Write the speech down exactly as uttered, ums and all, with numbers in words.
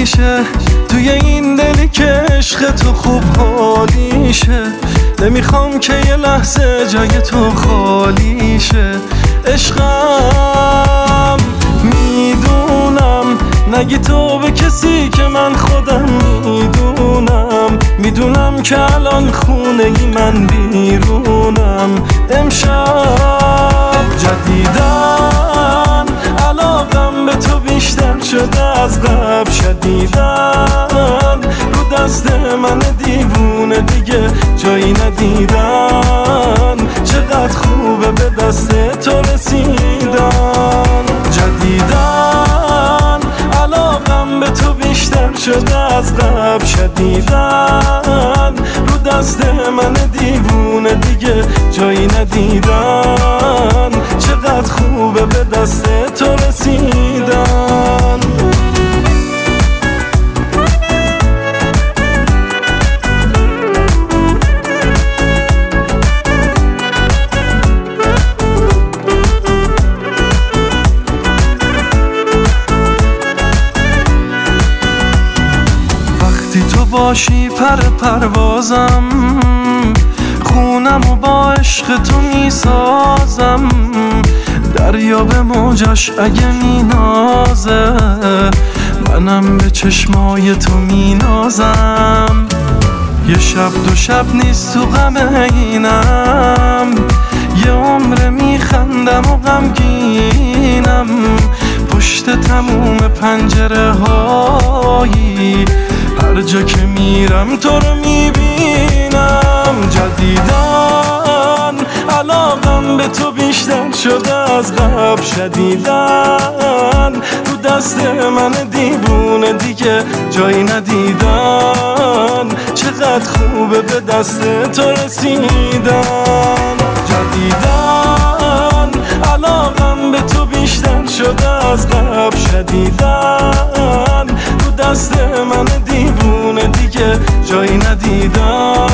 میشه توی این دلی که عشق تو خوب حالیشه. نمیخوام که یه لحظه جای تو خالی شه. عشقم میدونم نگی تو به کسی که من خودم میدونم. میدونم که الان خونه ای من بیرونم. امشب جدیدن علاقم به تو بیشتر شده از قبل. شدیدن رو دست من دیوونه دیگه جایی ندیدن. چقدر خوبه به دست تو رسیدن. جدیدن علاقم به تو بیشتر شده از قبل. شدیدن رو دست من دیوونه دیگه جایی ندیدن. چقدر خوبه به دست تو رسیدن. تو باشی پر پروازم، خونم و با عشق تو میسازم. دریا به موجش اگه مینازه، منم به چشمای تو مینازم. یه شب دو شب نیست تو غم اینم، یه عمر میخندم و غمگینم. پشت تموم پنجره هایی هر جا که میرم تو رو میبینم. جدیدن علاقم به تو بیشتر شده از قبل. شدیدن تو دست من دیوونه دیگه جایی ندیدن. چقدر خوبه به دست تو رسیدن. جدیدن علاقم به تو بیشتر شده از قبل. شدیدن تو دست من دیوونه دیگه جایی ندیدن.